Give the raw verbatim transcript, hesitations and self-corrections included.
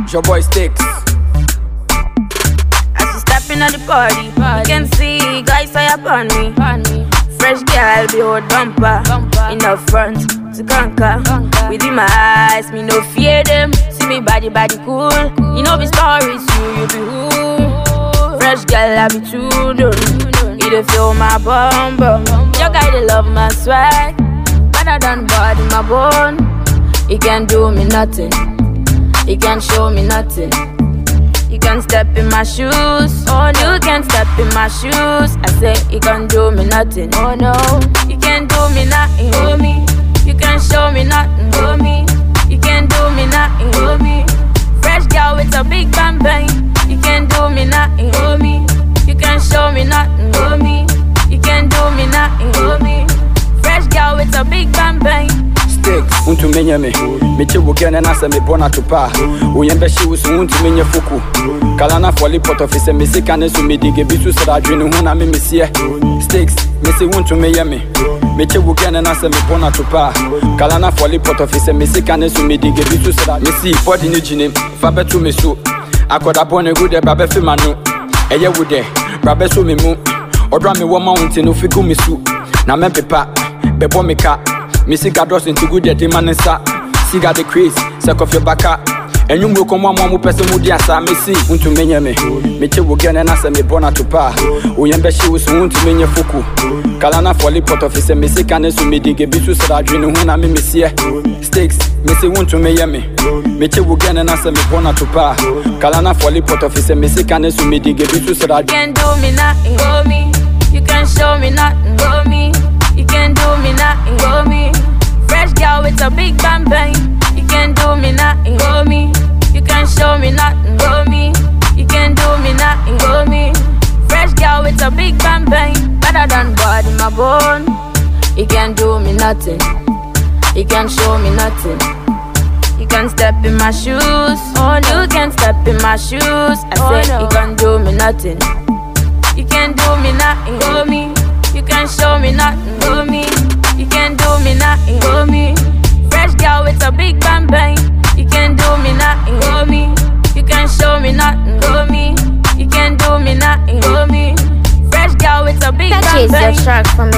Your boy Sticks. As you step in at the party, party, you can see guys high upon me. me. Fresh girl, be old bumper, bumper. In the front to conquer. conquer. Within my eyes, me no fear them. See me body, body cool. cool. You know the stories, you, you be who. Fresh girl, I be too done. You dey feel my bum bum. Your guy, they love my swag. Better than body, my bone. He can't do me nothing. He can't show me nothing. You can step in my shoes. Oh no, you can step in my shoes. I say you can't do me nothing. Oh no, you can't do me nothing, homie. You can't show me nothing, homie. You can't do me nothing, homie. Fresh girl with a big bang bang. You can't do me nothing, homie. You can't show me nothing, homie. You can't do me nothing, homie. Fresh girl with a big bang bang. Sticks, unto menye me. Meche wogene na se me bona tupa. Uyembe shi usu unto menye fuku. Kalana foli pot office me se kane so me dige bisu sra adwene hu na me mesie. Sticks, me se unto menye me. Meche wogene na se me bona tupa. Kalana foli pot office me se kane so me dige bisu sra. Me see body ni jinem, fa betu me so. Akoda bone good e babe fe manu. Eye wude, babe so me mu. Odra me wo mountain no figu me su. Na me pepa, bebo me ka. Me see God dross into good de man sa. See got the craze, suck off your back up. And you will come one more person with the asa. Me see, unto menye me. Me che wogen and asa me bona to pa. Uyembe shi was wound to menye fuku. Kalana foli pot office me see can so me dig a bisu sra adwene hu na me mesie. Sticks, me see want to menye me. Me che wogen and asa me bona to pa. Kalana foli pot office me see can so me dig a bisu sra. You can do me nothing, homie. You can show me nothing, homie. You can do me nothing, homie. Fresh girl with a big bang bang. You can do me nothing, homie. You can show me nothing, homie. You can do me nothing, homie. Fresh girl with a big bang bang. Better than body, my bone. You can do me nothing. You can show me nothing. You can step in my shoes. Oh no, you can step in my shoes. I oh, said no. You can do me nothing. You can do me nothing, homie. You can show me nothing, homie. You can do me nothing, homie. Fresh girl with a big bang bang. You can do me nothing, homie. You can show me nothing, homie. You can do me nothing, homie. Fresh girl with a big bang bang. Purchase your track from